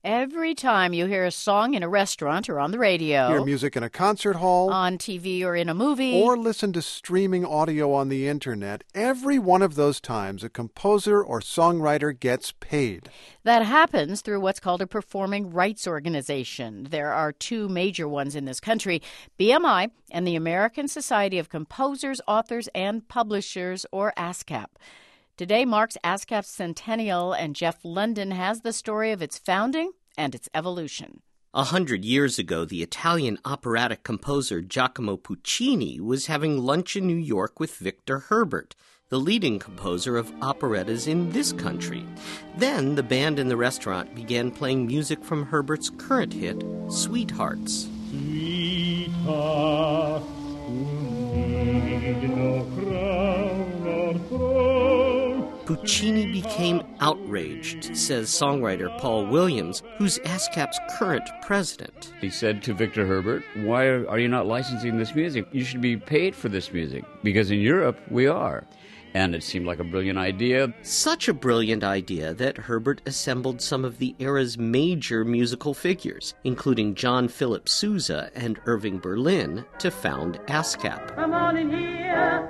Every time you hear a song in a restaurant or on the radio, hear music in a concert hall, on TV or in a movie, or listen to streaming audio on the internet, every one of those times a composer or songwriter gets paid. That happens through what's called a performing rights organization. There are two major ones in this country, BMI and the American Society of Composers, Authors, and Publishers, or ASCAP. Today marks ASCAP's centennial, and Jeff London has the story of its founding and its evolution. 100 years ago, the Italian operatic composer Giacomo Puccini was having lunch in New York with Victor Herbert, the leading composer of operettas in this country. Then the band in the restaurant began playing music from Herbert's current hit, Sweethearts. Sweetheart, who need no crown or throne. Puccini became outraged, says songwriter Paul Williams, who's ASCAP's current president. He said to Victor Herbert, "Why are you not licensing this music? You should be paid for this music, because in Europe we are." And it seemed like a brilliant idea. Such a brilliant idea that Herbert assembled some of the era's major musical figures, including John Philip Sousa and Irving Berlin, to found ASCAP. Come on in here,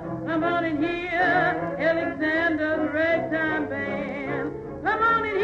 Alexander the Ragtime Band. Come on in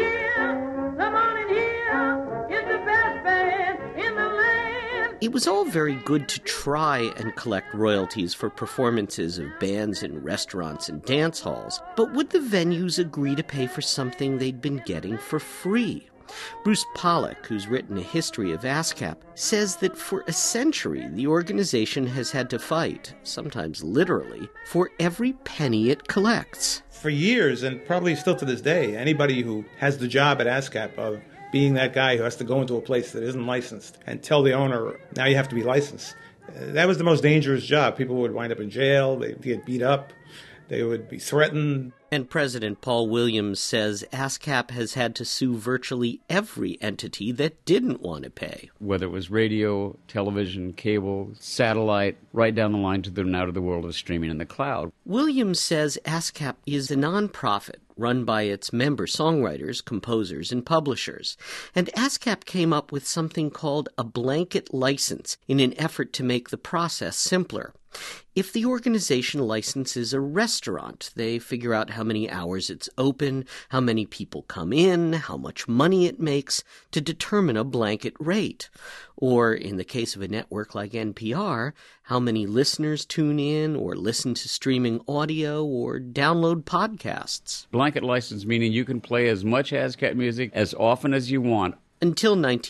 here, it's the best band in the land. It was all very good to try and collect royalties for performances of bands in restaurants and dance halls, but would the venues agree to pay for something they'd been getting for free? Bruce Pollock, who's written a history of ASCAP, says that for a century the organization has had to fight, sometimes literally, for every penny it collects. For years, and probably still to this day, anybody who has the job at ASCAP of being that guy who has to go into a place that isn't licensed and tell the owner, now you have to be licensed, that was the most dangerous job. People would wind up in jail, they'd get beat up, they would be threatened. And President Paul Williams says ASCAP has had to sue virtually every entity that didn't want to pay. Whether it was radio, television, cable, satellite, right down the line to the now to the world of streaming in the cloud. Williams says ASCAP is a nonprofit run by its member songwriters, composers, and publishers. And ASCAP came up with something called a blanket license in an effort to make the process simpler. If the organization licenses a restaurant, they figure out how many hours it's open, how many people come in, how much money it makes, to determine a blanket rate. Or, in the case of a network like NPR, how many listeners tune in or listen to streaming audio or download podcasts. Blanket license meaning you can play as much ASCAP music as often as you want. Until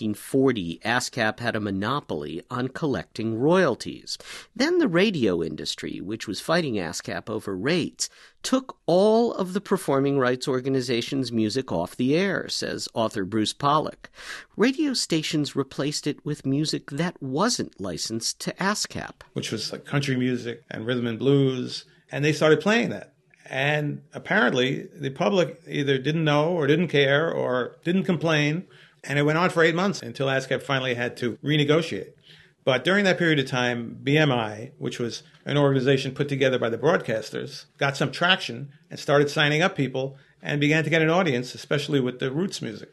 1940, ASCAP had a monopoly on collecting royalties. Then the radio industry, which was fighting ASCAP over rates, took all of the performing rights organization's music off the air, says author Bruce Pollock. Radio stations replaced it with music that wasn't licensed to ASCAP. Which was like country music and rhythm and blues, and they started playing that. And apparently the public either didn't know or didn't care or didn't complain. And it went on for 8 months until ASCAP finally had to renegotiate. But during that period of time, BMI, which was an organization put together by the broadcasters, got some traction and started signing up people and began to get an audience, especially with the roots music.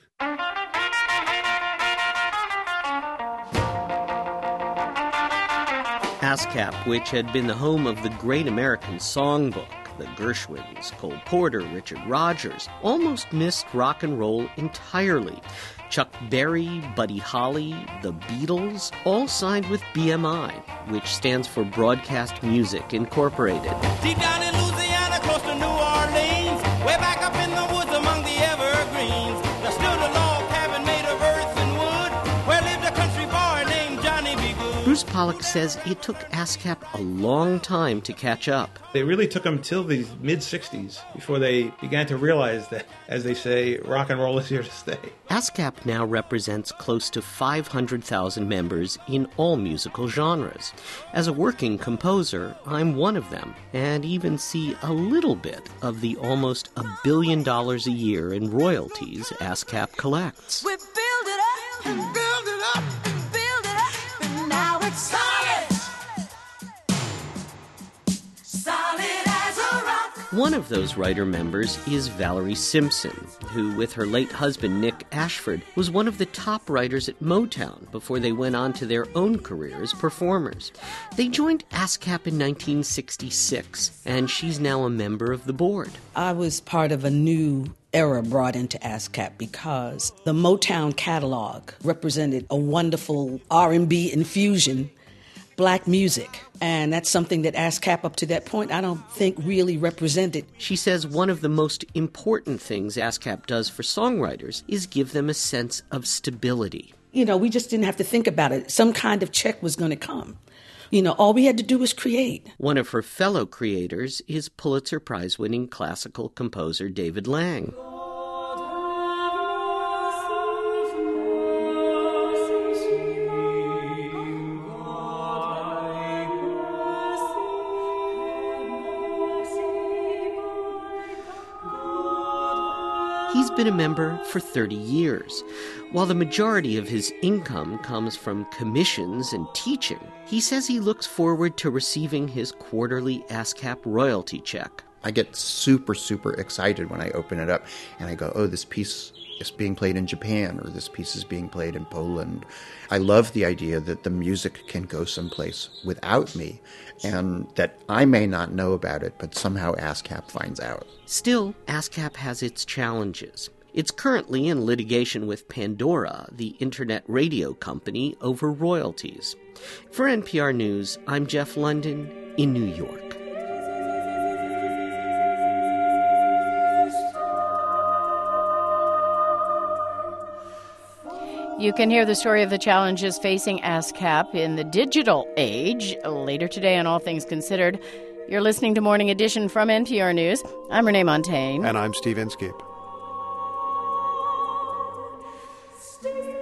ASCAP, which had been the home of the Great American Songbook, the Gershwins, Cole Porter, Richard Rodgers, almost missed rock and roll entirely. Chuck Berry, Buddy Holly, the Beatles, all signed with BMI, which stands for Broadcast Music Incorporated. Deep down in Louisiana, close to New Orleans, way back up in the woods among the evergreens, there stood a log cabin made of earth and wood, where lived a country boy named Johnny B. Good. Bruce Pollock says it took ASCAP a long time to catch up. It really took them till the mid-'60s before they began to realize that, as they say, rock and roll is here to stay. ASCAP now represents close to 500,000 members in all musical genres. As a working composer, I'm one of them, and even see a little bit of the almost $1 billion a year in royalties ASCAP collects. We build it up and build it up and build it up, and now it's solid. Solid as a rock. One of those writer members is Valerie Simpson, who, with her late husband Nick Ashford, was one of the top writers at Motown before they went on to their own career as performers. They joined ASCAP in 1966, and she's now a member of the board. I was part of a new era brought into ASCAP because the Motown catalog represented a wonderful R&B infusion, black music. And that's something that ASCAP up to that point I don't think really represented. She says one of the most important things ASCAP does for songwriters is give them a sense of stability. You know, we just didn't have to think about it. Some kind of check was going to come. You know, all we had to do was create. One of her fellow creators is Pulitzer Prize-winning classical composer David Lang. He's been a member for 30 years. While the majority of his income comes from commissions and teaching, he says he looks forward to receiving his quarterly ASCAP royalty check. I get super, super excited when I open it up and I go, oh, this piece is being played in Japan or this piece is being played in Poland. I love the idea that the music can go someplace without me and that I may not know about it, but somehow ASCAP finds out. Still, ASCAP has its challenges. It's currently in litigation with Pandora, the internet radio company, over royalties. For NPR News, I'm Jeff London in New York. You can hear the story of the challenges facing ASCAP in the digital age later today on All Things Considered. You're listening to Morning Edition from NPR News. I'm Renee Montagne. And I'm Steve Inskeep.